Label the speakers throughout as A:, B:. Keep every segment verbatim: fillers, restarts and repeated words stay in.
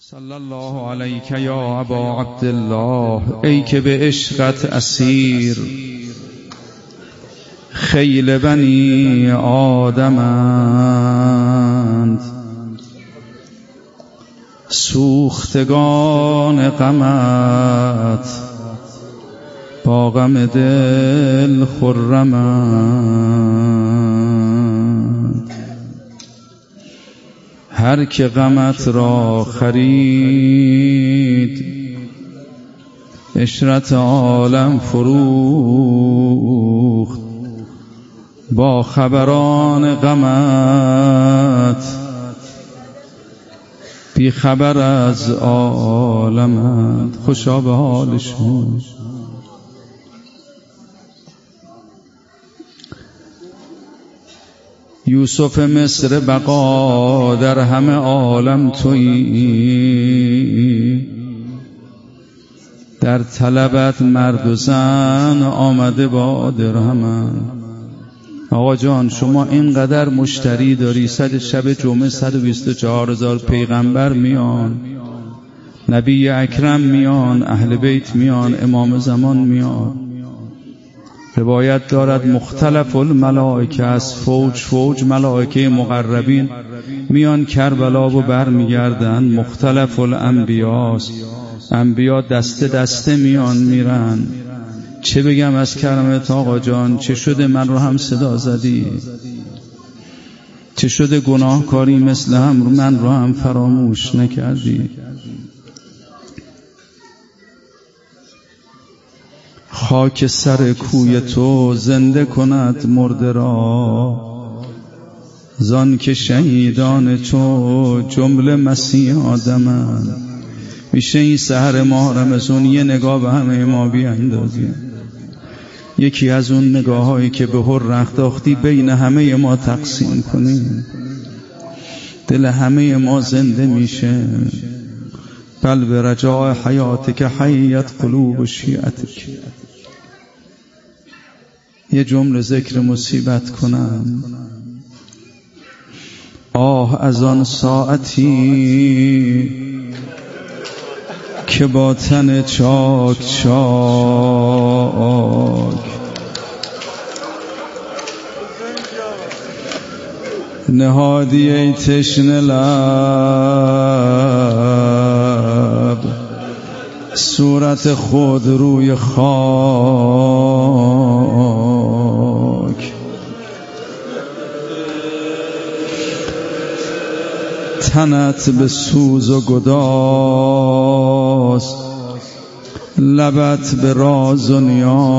A: صلی الله علیک یا ابا عبدالله، ای که به عشقت اسیر خیل بنی آدمند، سوختگان غمت با غم دل خرمند. هر که غمت را خرید عشرت عالم فروخت، با خبران غمت بی خبر از عالمند. خوشا به حالشون. یوسف مصر بقا در همه عالم تویی، در طلبت مرد و زن آمده با درهمن. آقا جان شما اینقدر مشتری داری، صد شب جمعه صد و بیست و چهار هزار پیغمبر میان، نبی اکرم میان، اهل بیت میان، امام زمان میان. روایت دارد مختلف الملائکه، از فوج فوج ملائکه مقربین میان کربلا و بر میگردن. مختلف الانبیاست، انبیا دسته دسته میان میرن. چه بگم از کرمت آقا جان؟ چه شده من رو هم صدا زدی؟ چه شده گناهکاری مثل هم رو من رو هم فراموش نکردی؟ خاک سر کوی تو زنده کند مرده را، زان که شهیدان تو جمله مسیح آدمند. میشه این سحر ماه رمضان یه نگاه به همه ما بیاندازی، یکی از اون نگاه هایی که به هر رختاختی بین همه ما تقسیم کنیم، دل همه ما زنده میشه. بل به رجاء حیاتک حیت قلوب شیعتک. یه جمله ذکر مصیبت کنم. آه از آن ساعتی که با تن چاک چاک نهادی ای تشنه لب، صورت خود روی خاک. تنت به سوز و گداز، لبت به راز و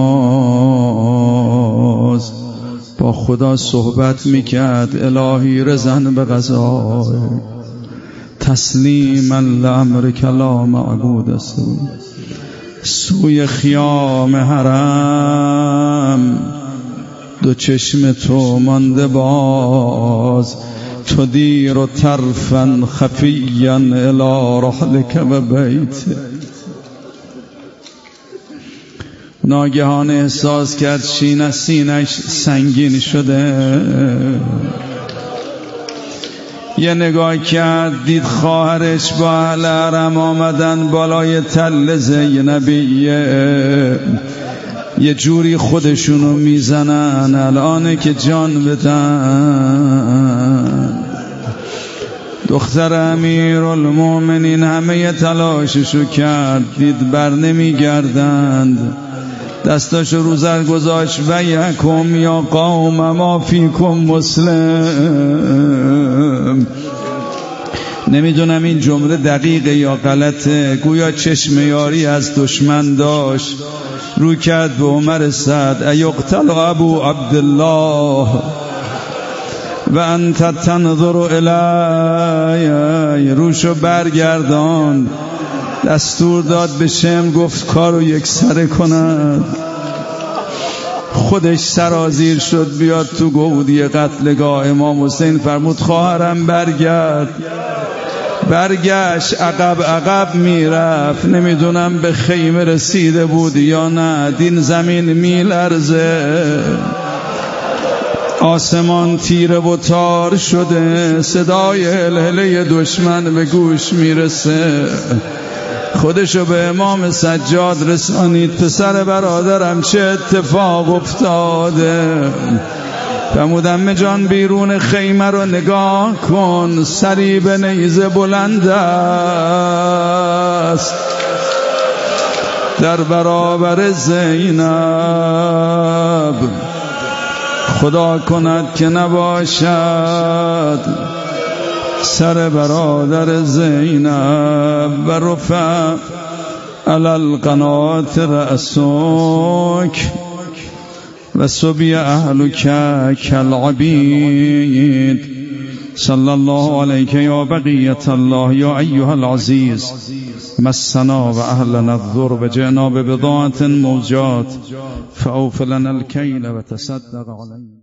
A: نیاز. با خدا صحبت میکرد الهی رزن به قضای، تسلیما لامرک لا معبود است. سوی خیام حرم دو چشم تو مانده باز، تدیر و طرفا خفیا الی رحلک و بیت. ناگهان احساس کرد شینه سینش سنگین شده. یه نگاه کرد دید خواهرش با اهل حرم آمدن بالای تل زینبیه، یه جوری خودشونو میزنن الانه که جان بدن. دختر امیر المومنین همه تلاششو کرد، دید بر نمیگردند. دستاشو رو زر گذاشت و یکم یا قوم ما فیکم مسلم. نمیدونم این جمله دقیقه یا غلطه، گویا چشم یاری از دشمن داشت. رو کرد به عمر سعد ایقتل ابو عبدالله و انت تنظر الی. روشو برگردان، دستور داد به شم، گفت کارو یک سره کند. خودش سرازیر شد بیاد تو گودی قتلگاه. امام حسین فرمود خواهرم برگرد. برگشت، عقب عقب میرفت. نمیدونم به خیمه رسیده بود یا نه، دین زمین میلرزه. آسمان تیره و تار شده، صدای هلهله دشمن به گوش میرسه. خودشو به امام سجاد رسانید، پسر برادرم چه اتفاق افتاده؟ فرمودن جان بیرون خیمه رو نگاه کن، سری به نیزه بلند است در برابر زینب. خدا کند که نباشد سر برادر زینب. و رفع علی القنات رأسک و سبی اهلک کالعبید. صلی الله علیک یا بقیت الله یا ایها العزیز، مسنا و اهلنا الضر و جئنا ببضاعة موجات فاوف لنا الکیل و تصدق علینا.